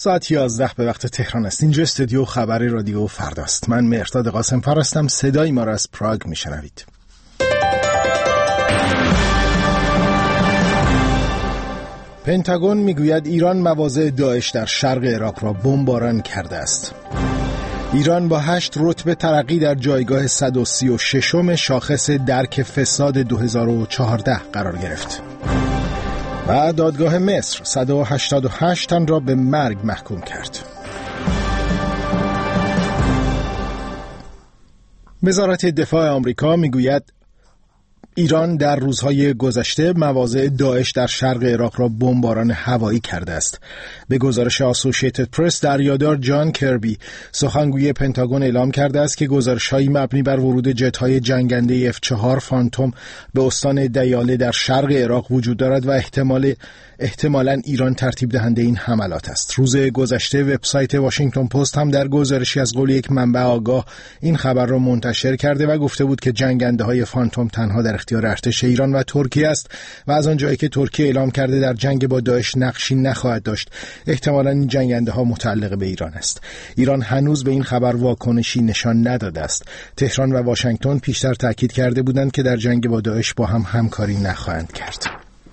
ساعت 11 به وقت تهران است. اینجا استودیو خبر رادیو فرداست. من مهرداد قاسم‌فر هستم. صدای ما را از پراگ میشنوید. پنتاگون میگوید ایران مواضع داعش در شرق عراق را بمباران کرده است. ایران با 8 رتبه ترقی در جایگاه 136م شاخص درک فساد 2014 قرار گرفت. و دادگاه مصر 188 تن را به مرگ محکوم کرد. وزارت دفاع آمریکا میگوید ایران در روزهای گذشته مواضع داعش در شرق عراق را بمباران هوایی کرده است. به گزارش اسوسییتد پرس، دریادار جان کربی سخنگوی پنتاگون اعلام کرده است که گزارش‌هایی مبنی بر ورود جت‌های جنگنده F4 فانتوم به استان دیاله در شرق عراق وجود دارد و احتمالاً ایران ترتیب دهنده این حملات است. روز گذشته وبسایت واشنگتن پست هم در گزارشی از قول یک منبع آگاه این خبر را منتشر کرده و گفته بود که جنگنده‌های فانتوم تنها در اختیار ارتش ایران و ترکیه است و از آنجایی که ترکیه اعلام کرده در جنگ با داعش نقشی نخواهد داشت، احتمالاً این جنگنده‌ها متعلق به ایران است. ایران هنوز به این خبر واکنشی نشان نداده است. تهران و واشنگتن پیشتر تاکید کرده بودند که در جنگ با داعش با هم همکاری نخواهند کرد.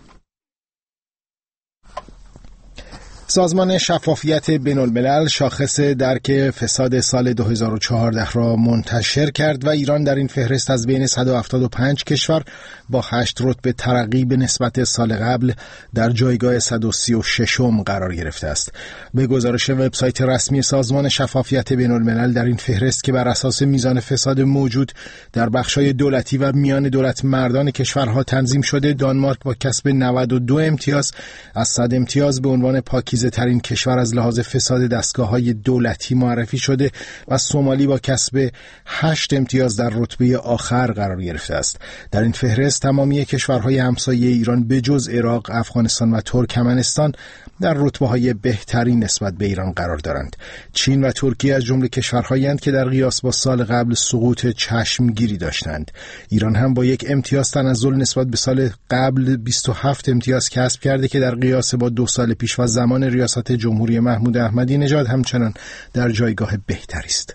سازمان شفافیت بین‌الملل شاخص درک فساد سال 2014 را منتشر کرد و ایران در این فهرست از بین 175 کشور با 8 رتبه ترقی به نسبت سال قبل در جایگاه 136م قرار گرفته است. به گزارش وبسایت رسمی سازمان شفافیت بین‌الملل، در این فهرست که بر اساس میزان فساد موجود در بخش‌های دولتی و میان دولت مردان کشورها تنظیم شده، دانمارک با کسب 92 امتیاز از 100 امتیاز به عنوان پاکیزه ترین کشور از لحاظ فساد دستگاه‌های دولتی معرفی شده و سومالی با کسب 8 امتیاز در رتبه آخر قرار گرفته است. در این فهرست تمامی کشورهای همسایه ایران به جز عراق، افغانستان و ترکمنستان در رتبه‌های بهترین نسبت به ایران قرار دارند. چین و ترکیه از جمله کشورهایی هستند که در قیاس با سال قبل سقوط چشمگیری داشتند. ایران هم با 1 امتیاز تنزل نسبت به سال قبل 27 امتیاز کسب کرده که در قیاس با 2 سال پیش و زمان ریاست جمهوری محمود احمدی نژاد همچنان در جایگاه بهتری است.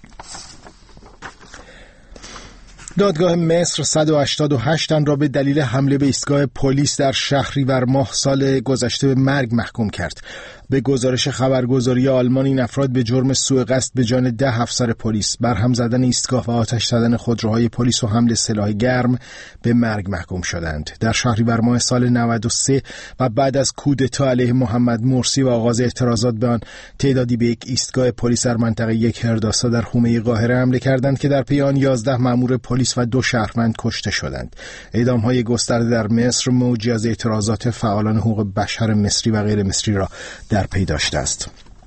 دادگاه مصر 188 تن را به دلیل حمله به ایستگاه پلیس در شهریور ماه سال گذشته به مرگ محکوم کرد. به گزارش خبرگزاری آلمان، این افراد به جرم سوء قصد به جان 10 افسر پلیس، برهم زدن ایستگاه و آتش زدن خودروهای پلیس و حمل سلاح گرم به مرگ محکوم شدند. در شهریور ماه سال 93 و بعد از کودتا علیه محمد مرسی و آغاز اعتراضات به آن، تعدادی به یک ایستگاه پلیس در منطقه 1 هرداسا در حومه قاهره حمله کردند که در پی آن 11 مأمور پلیس و 2 شهروند کشته شدند. اعدام‌های گسترده در مصر موجی از اعتراضات فعالان حقوق بشر مصری و غیر مصری را در پی داشته است.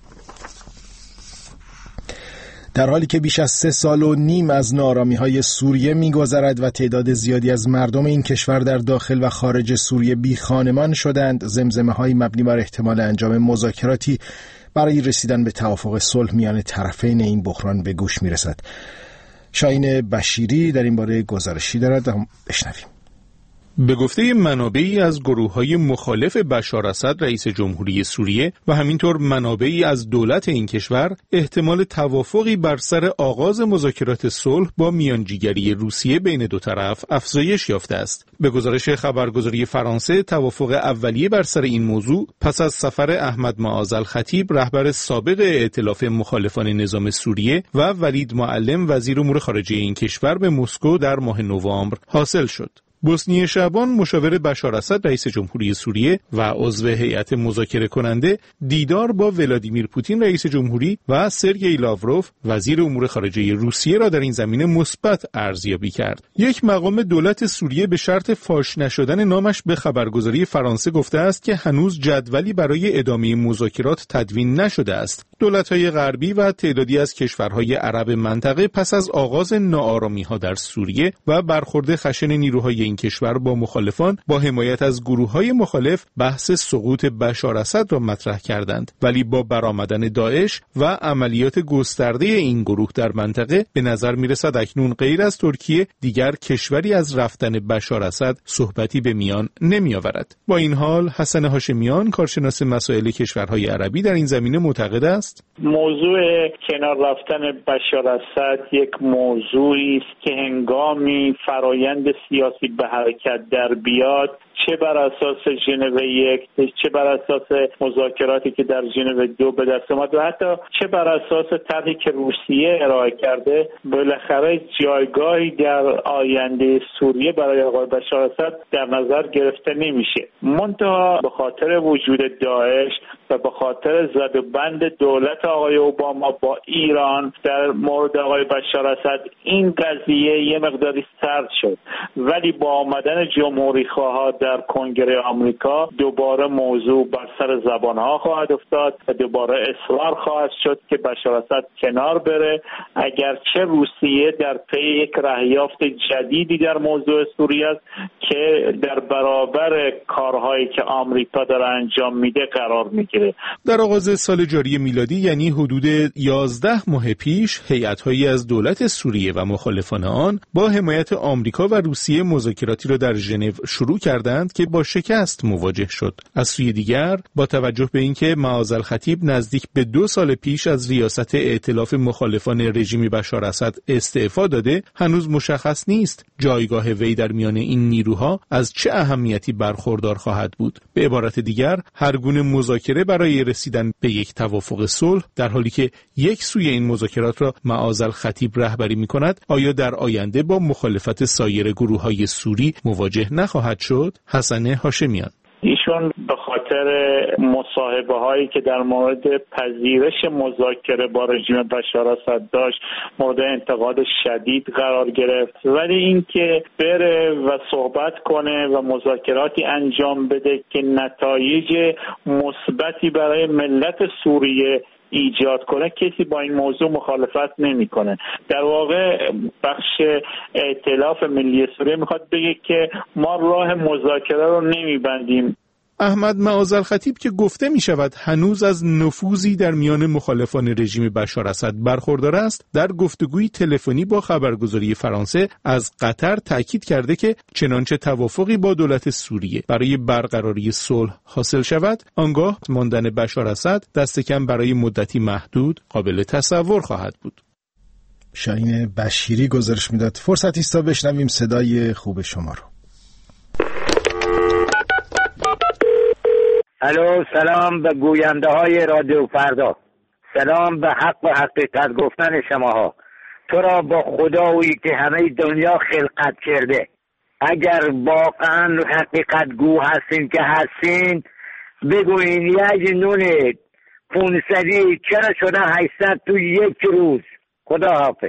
در حالی که بیش از 3 سال و نیم از ناآرامی‌های سوریه می‌گذرد و تعداد زیادی از مردم این کشور در داخل و خارج سوریه بی خانمان شدند، زمزمه‌های مبنی بر احتمال انجام مذاکراتی برای رسیدن به توافق صلح میان طرفین این بحران به گوش می‌رسد. شاهین بشیری در این باره گزارشی دارد، بشنویم. به گفته منابعی از گروه‌های مخالف بشار اسد رئیس جمهوری سوریه و همینطور منابعی از دولت این کشور، احتمال توافقی بر سر آغاز مذاکرات صلح با میانجیگری روسیه بین دو طرف افزایش یافته است. به گزارش خبرگزاری فرانسه، توافق اولیه بر سر این موضوع پس از سفر احمد معاذ الخطیب، رهبر سابق ائتلاف مخالفان نظام سوریه، و ولید معلم، وزیر امور خارجه این کشور، به مسکو در ماه نوامبر حاصل شد. بوسنی شعبان، مشاور بشار اسد رئیس جمهوری سوریه و عضو هیئت مذاکره کننده، دیدار با ولادیمیر پوتین رئیس جمهوری و سرگئی لاوروف وزیر امور خارجه روسیه را در این زمینه مثبت ارزیابی کرد. یک مقام دولت سوریه به شرط فاش نشدن نامش به خبرگزاری فرانسه گفته است که هنوز جدولی برای ادامه مذاکرات تدوین نشده است. دولت‌های غربی و تعدادی از کشورهای عرب منطقه پس از آغاز ناآرامی‌ها در سوریه و برخورد خشن نیروهای این این کشور با مخالفان با حمایت از گروه‌های مخالف بحث سقوط بشار اسد را مطرح کردند، ولی با برآمدن داعش و عملیات گسترده این گروه در منطقه به نظر می‌رسد اکنون غیر از ترکیه دیگر کشوری از رفتن بشار اسد صحبتی به میان نمی‌آورد. با این حال حسن هاشمیان کارشناس مسائل کشورهای عربی در این زمینه معتقد است موضوع کنار رفتن بشار اسد یک موضوعی است که هنگامی فرایند سیاسی به حرکت در بیاد، چه بر اساس ژنو 1 چه بر اساس مذاکراتی که در ژنو 2 به دست اومد و حتی چه بر اساس طرحی که روسیه ارائه کرده، بالاخره جایگاهی در آینده سوریه برای آقای بشار اسد در نظر گرفته نمیشه. منتها به خاطر وجود داعش و به خاطر زد و بند دولت آقای اوباما با ایران در مورد آقای بشار اسد این قضیه یه مقداری سرد شد، ولی با آمدن جمهوری خواها در کنگره آمریکا دوباره موضوع بر سر زبانها خواهد افتاد و دوباره اصرار خواهد شد که بشار اسد کنار بره، اگرچه روسیه در پی یک رهیافت جدیدی در موضوع سوریه است که در برابر کارهایی که آمریکا داره انجام میده قرار میگیره. در آغاز سال جاری میلادی، یعنی حدود 11 ماه پیش، هیئت‌هایی از دولت سوریه و مخالفان آن با حمایت آمریکا و روسیه مذاکراتی را در ژنو شروع کردند که با شکست مواجه شد. از سوی دیگر با توجه به اینکه معاذالخطیب نزدیک به 2 سال پیش از ریاست ائتلاف مخالفان رژیم بشار اسد استعفا داده، هنوز مشخص نیست جایگاه وی در میان این نیروها از چه اهمیتی برخوردار خواهد بود. به عبارت دیگر، هر گونه مذاکره برای رسیدن به یک توافق صلح، در حالی که یک سوی این مذاکرات را معاذالخطیب رهبری می‌کند، آیا در آینده با مخالفت سایر گروه‌های سوری مواجه نخواهد شد؟ حسن هاشمیان: ایشون به خاطر مصاحبه هایی که در مورد پذیرش مذاکره با رژیم بشار اسد داشت مورد انتقاد شدید قرار گرفت، ولی اینکه بره و صحبت کنه و مذاکراتی انجام بده که نتایج مثبتی برای ملت سوریه ایجاد کنه، کسی با این موضوع مخالفت نمیکنه. در واقع بخش ائتلاف ملی سوریه میخواد بگه که ما راه مذاکره رو نمیبندیم. احمد معاذالخطیب که گفته می شود هنوز از نفوذی در میان مخالفان رژیم بشار اسد برخوردار است، در گفتگوی تلفنی با خبرگزاری فرانسه از قطر تاکید کرده که چنانچه توافقی با دولت سوریه برای برقراری صلح حاصل شود، آنگاه ماندن بشار اسد دست کم برای مدتی محدود قابل تصور خواهد بود. شاهین بشیری گزارش میداد. فرصتی است تا بشنویم صدای خوب شما رو. الو، سلام به گوینده های رادیو فردا، سلام به حق و حقیقت گفتن شماها. تو را با خدایی که همه دنیا خلقت کرده، اگر واقعا حقیقت گو هستین که هستین، بگوین یک نون 500 چرا شده 800 تو یک روز؟ خدا حافظ.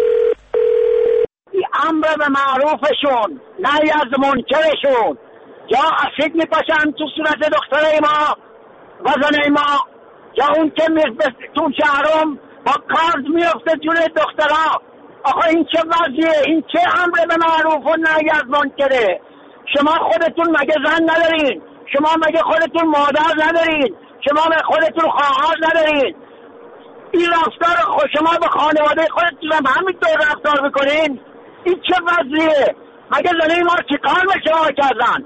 امر به معروفشون، نهی از منکرشون، یا اسید میپاشن تو صورت دختره ما و زنه ما، یا اون که تو شهرم با کارد میفته جون دخترها. آخه این چه وضعیه؟ این چه امر به معروف و نهی از منکره؟ شما خودتون مگه زن ندارین؟ شما مگه خودتون مادر ندارین؟ شما مگه خودتون خواهر ندارین؟ این رفتار شما به خانواده خودتون هم همینطور رفتار میکنین؟ این چه وضعیه؟ مگه زنه ما چیکار به شما کردن؟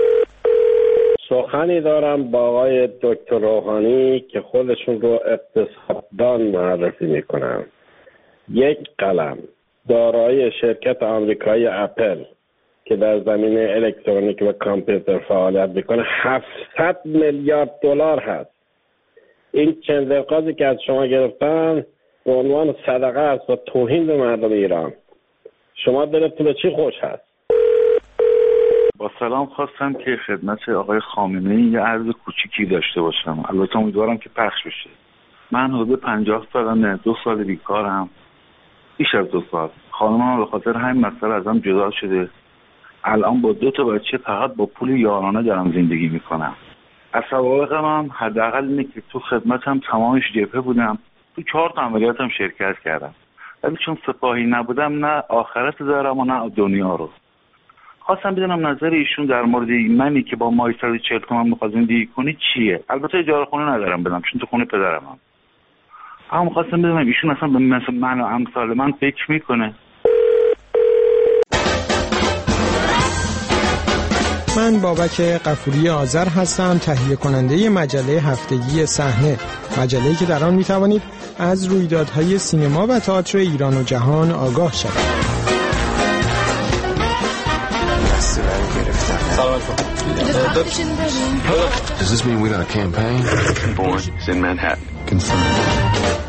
سخنی دارم با آقای دکتر روحانی که خودشون رو اقتصاددان معرفی میکنن. یک قلم دارای شرکت آمریکایی اپل که در زمینه الکترونیک و کامپیوتر فعالیت میکنه 700 میلیارد دلار هست. این چند دقیقاتی که از شما گرفتن به عنوان صدقه است و توهین به مردم ایران. شما دلتون به چی خوش هست؟ با سلام، خواستم که خدمت آقای خامنه‌ای یه عرض کوچیکی داشته باشم. البته امیدوارم که پخش بشه. من حدود 50 سالمه، 2 سال بیکارم، بیش از 2 سال. خانمم به خاطر همین مسئله ازم جدا شده. الان با 2 تا بچه فقط با پول یارانه دارم زندگی میکنم. از سوابقم هم حداقل اینه که تو خدمتم تمامش جبهه بودم. تو 4 تا عملیاتم شرکت کردم. ولی چون سپاهی نبودم نه آخرت دارم و نه دنیا رو. خواستم بدونم نظر ایشون در مورد منی که با ماهی 140 تومن می‌خوام زندگی کنی چیه. البته اجاره خونه ندارم بدم چون تو خونه پدرمم. اما خواستم بدونم ایشون اصلا به مثل من و امثال من فکر میکنه. من بابک غفوری آذر هستم، تهیه کننده مجله هفتگی صحنه، مجله‌ای که در آن می‌توانید از رویدادهای سینما و تئاتر ایران و جهان آگاه شوید. Does this mean we're on a campaign? Born in Manhattan. Confirmed.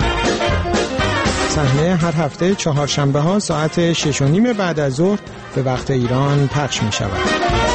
صحنه هر هفته چهارشنبه ها ساعت 6:30 بعد از ظهر به وقت ایران پخش می شود.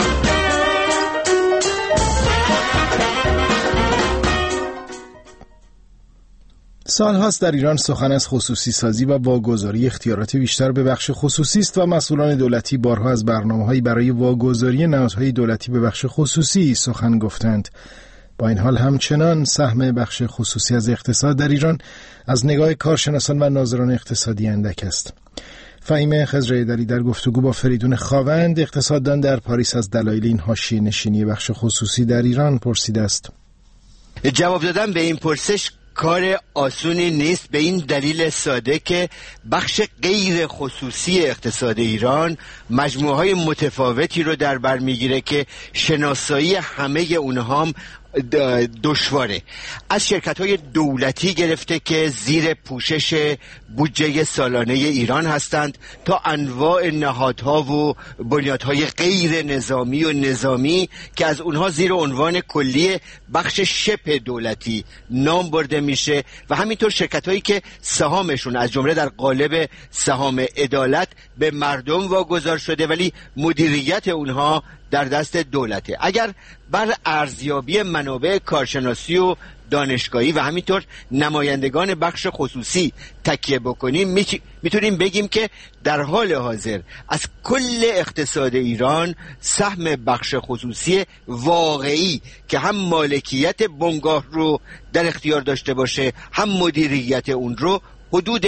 سالهاست در ایران سخن از خصوصی سازی و واگذاری اختیارات بیشتر به بخش خصوصی است و مسئولان دولتی بارها از برنامه‌هایی برای واگذاری نهادهای دولتی به بخش خصوصی سخن گفتند. با این حال همچنان سهم بخش خصوصی از اقتصاد در ایران از نگاه کارشناسان و ناظران اقتصادی اندک است. فهیمه خضرایدری در گفتگو با فریدون خاوند اقتصاددان در پاریس از دلایل این حاشیه نشینی بخش خصوصی در ایران پرسیده است. جواب دادن به این پرسش کار آسونی نیست، به این دلیل ساده که بخش غیر خصوصی اقتصاد ایران مجموعه‌های متفاوتی رو در بر میگیره که شناسایی همه اونها هم دشواره. از شرکت‌های دولتی گرفته که زیر پوشش بودجه سالانه ایران هستند تا انواع نهادها و بنیادهای غیر نظامی و نظامی که از اونها زیر عنوان کلی بخش شبه دولتی نام برده میشه و همینطور شرکت‌هایی که سهامشون از جمله در قالب سهام عدالت به مردم واگذار شده ولی مدیریت اونها در دست دولته. اگر بر ارزیابی منابع کارشناسی و دانشگاهی و همینطور نمایندگان بخش خصوصی تکیه بکنیم میتونیم بگیم که در حال حاضر از کل اقتصاد ایران سهم بخش خصوصی واقعی که هم مالکیت بنگاه رو در اختیار داشته باشه هم مدیریت اون رو حدود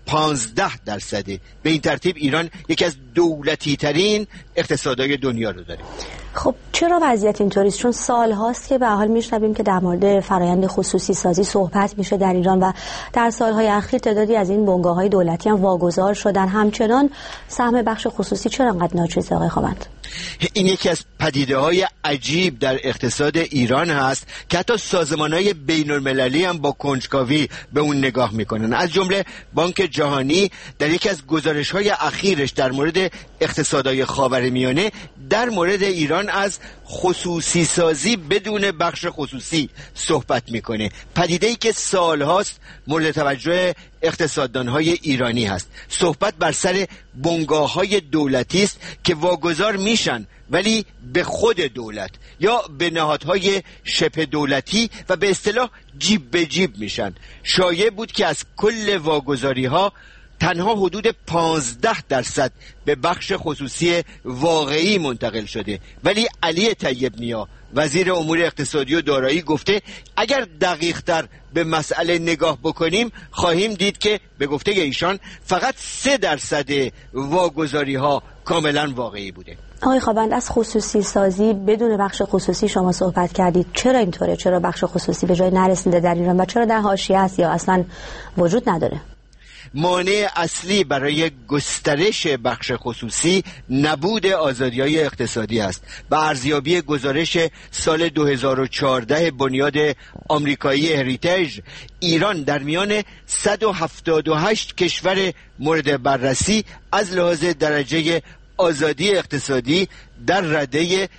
15%. به این ترتیب ایران یکی از دولتی ترین اقتصادهای دنیا رو داره. خب چرا وضعیت اینطوری است؟ چون سال هاست که به حال میشنویم که در مورد فرآیند خصوصی سازی صحبت میشه در ایران و در سالهای اخیر تعدادی از این بنگاه‌های دولتی هم واگذار شدن. همچنان سهم بخش خصوصی چرا انقدر ناچیزه آقای خاوند؟ این یکی از پدیده‌های عجیب در اقتصاد ایران هست که حتی سازمان‌های بین‌المللی هم با کنجکاوی به اون نگاه میکنن. از جمله بانک جهانی در یکی از گزارش‌های اخیرش در مورد اقتصادهای خاورمیانه در مورد ایران از خصوصی سازی بدون بخش خصوصی صحبت میکنه. پدیده‌ای که سالهاست مورد توجه اقتصاددان‌های ایرانی هست. صحبت بر سر بنگاه‌های دولتی است که واگذار میشن ولی به خود دولت یا به نهادهای شبه دولتی و به اصطلاح جیب به جیب میشن. شایع بود که از کل واگذاری‌ها تنها حدود 15% به بخش خصوصی واقعی منتقل شده، ولی علی طیب نیا وزیر امور اقتصادی و دارایی گفته اگر دقیق‌تر به مسئله نگاه بکنیم خواهیم دید که به گفته ایشان فقط 3% واگذاری‌ها کاملا واقعی بوده. آقای خاوند از خصوصی سازی بدون بخش خصوصی شما صحبت کردید. چرا اینطوره؟ چرا بخش خصوصی به جای نرسیده در ایران و چرا در حاشیه است یا اصلا وجود نداره؟ مانع اصلی برای گسترش بخش خصوصی نبود آزادی‌های اقتصادی است. به ارزیابی گزارش سال 2014 بنیاد آمریکایی هریتیج، ایران در میان 178 کشور مورد بررسی از لحاظ درجه آزادی اقتصادی در رده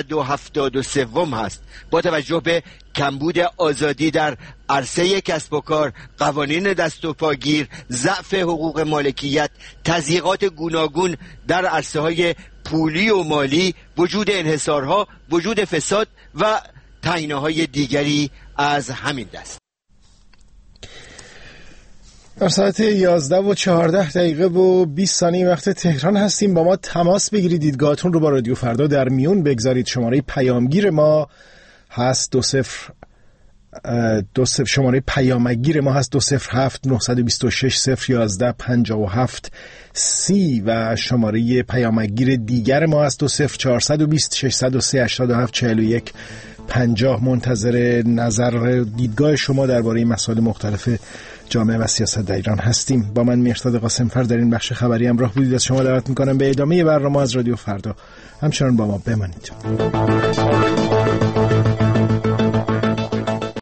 173 هست. با توجه به کمبود آزادی در عرصه کسب و کار، قوانین دست و پاگیر، ضعف حقوق مالکیت، تضییقات گوناگون در عرصه‌های پولی و مالی، وجود انحصارها، وجود فساد و تعیین‌های دیگری از همین دست. در ساعت 11:14 و 20 ثانیه وقت تهران هستیم. با ما تماس بگیرید، دیدگاهتون رو با رادیو فردا در میون بگذارید. شماره پیامگیر ما هست شماره پیامگیر ما هست 207 926 011 57 30 و شماره پیامگیر دیگر ما هست 20420 603 87 41 50. منتظر نظر دیدگاه شما درباره مسائل مختلف جامعه و سیاست در ایران هستیم. با من مهرداد قاسمفر در این بخش خبری همراه بودید. از شما دعوت میکنم به ادامه برنامه از رادیو فردا همچنان با ما بمانید.